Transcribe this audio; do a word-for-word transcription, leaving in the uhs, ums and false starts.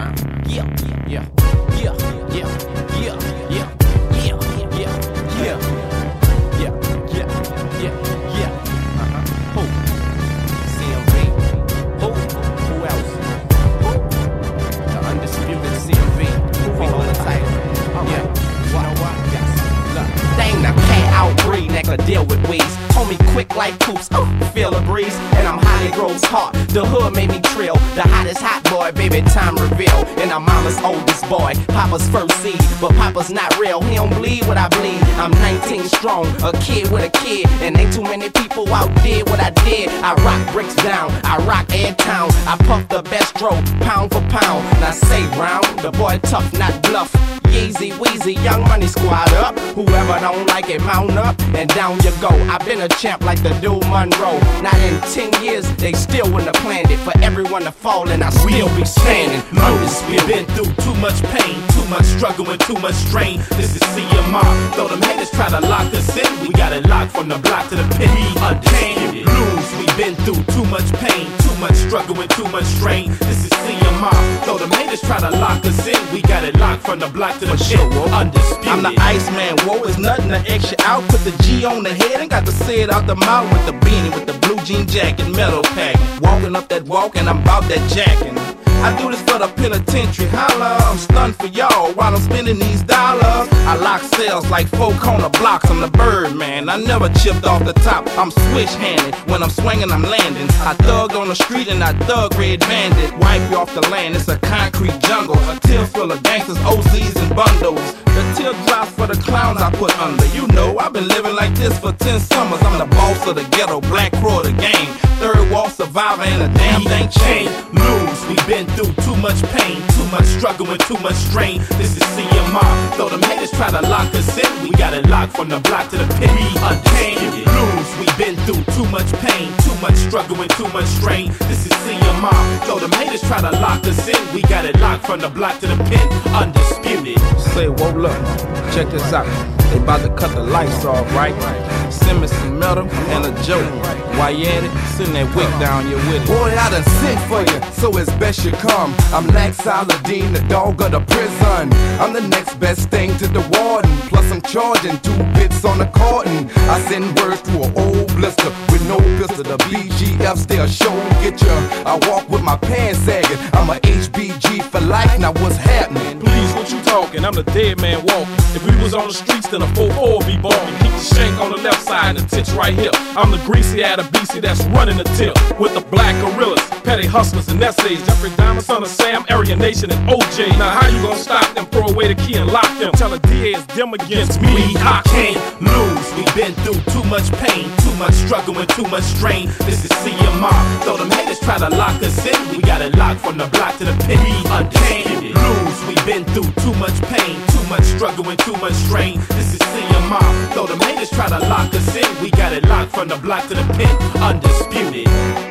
Uh, yeah, yeah, yeah, yeah, yeah, yeah, yeah, yeah, yeah, yeah, yeah, yeah, yeah, yeah. Uh-huh. Who? C M V. Who? Who else? Who? The undisputed C M V. We hold the title. Yeah. You know what? Yes. Look. Dang, the cat outbreed that could deal with weeds. Hold me quick like coops, oh, feel a breeze. And I'm highly grows hot, the hood made me trill. The hottest hot boy, baby, time reveal. And I'm mama's oldest boy, Papa's first seed. But Papa's not real, he don't bleed what I bleed. I'm nineteen strong, a kid with a kid. And ain't too many people outdid what I did. I rock bricks down, I rock Ed Town. I puff the best stroke, pound for pound. Now say round, the boy tough, not bluff. Yeezy, Weezy, Young Money squad up. Whoever don't like it, mount up and down you go. I've been a champ like the dude Monroe. Not in ten years, they still wouldn't have planned it for everyone to fall, and I still be standing. We've been through too much pain, too much struggle and too much strain. This is C M R. Though them haters try to lock us in, we got it locked from the block to the pit. Unchained blues. We've been through too much pain, too much struggle and too much strain. This is C M R. Though them haters try to lock us in, we got it locked from the block to the pit. Undisputed. I'm the Iceman, whoa, it's nothing to X you out. Put the G on the head and got to say it out the mouth with the beanie, with the blue jean jacket, metal pack. Walking up that walk and I'm about that jacking. I do this for the penitentiary, holla. I'm stunned for y'all while I'm spending these dollars. I lock sales like four corner blocks. I'm the Birdman, I never chipped off the top. I'm switch-handed, when I'm swinging I'm landing. I thug on the street and I thug Red Bandit. Wipe you off the land, it's a concrete jungle. A till full of gangsters, O Zs and bundles. The teardrops for the clowns I put under. You know, I've been living like this for ten summers. I'm the boss of the ghetto, Black Crow of the game. Third wall survivor and a damn thing changed. Lose, we've been through too much pain, too much struggle and too much strain. This is C M R. Though them haters try to lock us in, we got it locked from the block to the pit. Unchained blues, we've been through too much pain, too much struggle and too much strain. This is C M R. Though them haters try to lock us in, we got it locked from the block to the pit. Undisputed. Say, whoa, look, check this out. They about to cut the lights off, right? Send me some metal and a joke. While you at it, send that wick down your with it. Boy, I done sent for you, so it's best you come. I'm Lax Saladin, the dog of the prison. I'm the next best thing to the warden. Plus I'm charging two bits on the carton. I send words to an old blister with no pistol. The B G F still show to get you. I walk with my pants sagging. I'm a H B G for life, now what's happening? Please, what you talking? I'm the dead man walking. If we was on the streets, then a four four be barking. Keep the shank on the left side and the tits right here. I'm the greasy out of B C that's running the tip. With the black gorillas, petty hustlers and essays. Jeffrey Dahmer, son of Sam, Aryan Nation and O J. Now how you gonna stop them? Throw away the key and lock them. Tell the D A it's them against me. We can't lose. We've been through too much pain, too much struggle and too much strain. This is C M R. Though them haters try to lock us in, we got it locked from the block to the pit. Unchained blues. We've been through too much pain, too much struggle and too much strain. This is C M R. Though them haters try to lock us in, we got it locked from the block to the pit. Undisputed.